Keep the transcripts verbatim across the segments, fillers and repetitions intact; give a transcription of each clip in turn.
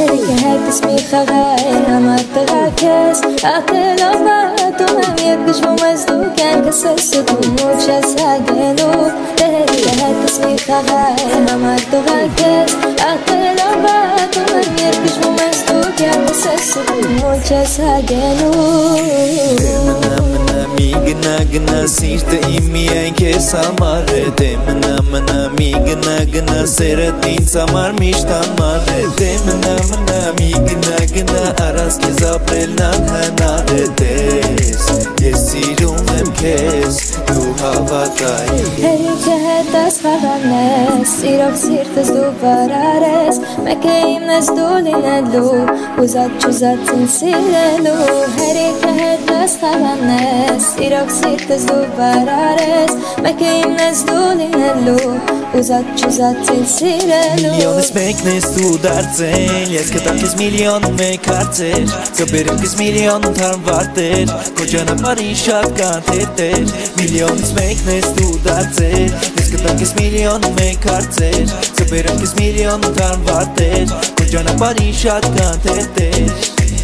هرك هيك اسمي خغاين عمرت غاكس أتلوباتو ما ميرقش بمزدو كان كسرسو تموت شاساقلو هرك هيك اسمي خغاين عمرت غاكس أتلوباتو ما ميرقش بمزدو كان كسرسو تموت شاساقلو Migna gna sirte imi e ke samare Temna mna migna gna seret nin samar mishtamare Temna mna migna gna aras ke zaprel nan hanare Des yes sirum em kes tu havatai Herik hetas khaganes irok sirtes du parares Mekeim nes dulinelu uzat chuzat sinsilelu Herik hetas khaganes irok sirtes du parares Mekeim nes dulinelu uzat chuzat sinsilelu Miliones meknes tu darcel Jes këta kis milion me karcer Së berim kis milion tarm varter Kojana parin shat kan teter Miliones meknes tu darcel Jes këta kis milion me karcer Së berim kis milion tarm varter Kojana parin shat kan teter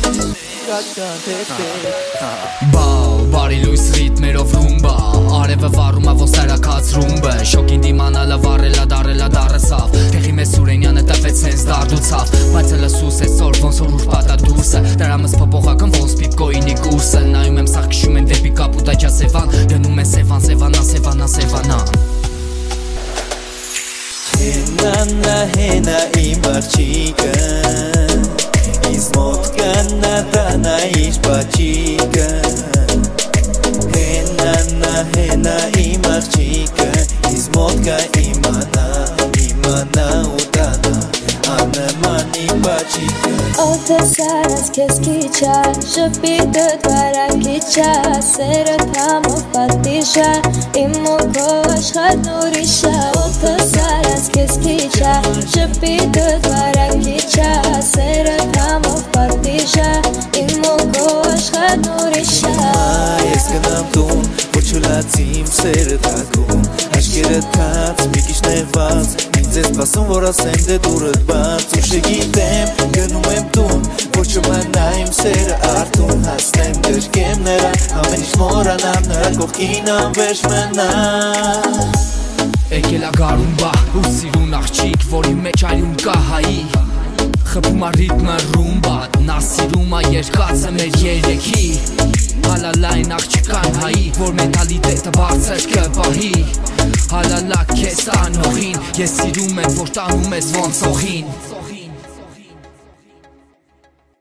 Բալ, բարի լույս ռիթմերով ռումբա Արևը վառում ա ոնց սարակած ռումբը Շոկին դիմանալը վառելա դարելա դարեսավ Տեղի մեզ Սուրենյանը տվեց սենց դարդուցավ Բայց էլ սուս է սոր ոնց որ ուրպատա դուրսը Դրամս փոփոխական ոնց պիպկոյինի կուրսը Նայում եմ սաղ քշում են դեպի կապուտաճա սևան Գնում են սևան, սևանա, սևանա, սևանա Հենանա, հենա իմ արջիկը Ինձ մոտ կանա տանա իր պաչիկը Հենանա, հենա իմ արջիկը Ինձ մոտ կա իմանա, իմանա ու տանա Աննման իմ պաչիկը Օդը սարած կեզ կիչա Շպիտըտ վարակիչա Սերըտ համով պատիշա Իմ ու քո աշխարհն ուրիշա Օդը սարած կեզ կիչա Շպիտըտ վարակիչա Սերըտ համով պատիշա Իմ ու քո աշխարհն ուրիշա Ես գնամ տուն, որ չլացի իմ սերը թակում Աշկերը թաց, մի քիչ նեղված Ինձ ես սպասում, որ ասեմ դե դուրդ բաց Ուշ գիտեմ, գնում եմ տուն Որ չմնա իմ սերը արդուն Հասնեմ գրկեմ նրան Ամեն ինչ մորանամ նրա կողքին անվերջ մնա Եկել ա գարումբա ու սիրուն աղջիկ Որի մեջ այլում կա հայի Խփում ա ռիթմը ռումբա Նա սիրում ա երկացը մեր երեքի Հալալայն աղջիկան հայի Որ մենտալիտետը բարձր կպահի Հալալա քեզ տանողին Ես սիրում եմ որ տանում ես ոնց օղին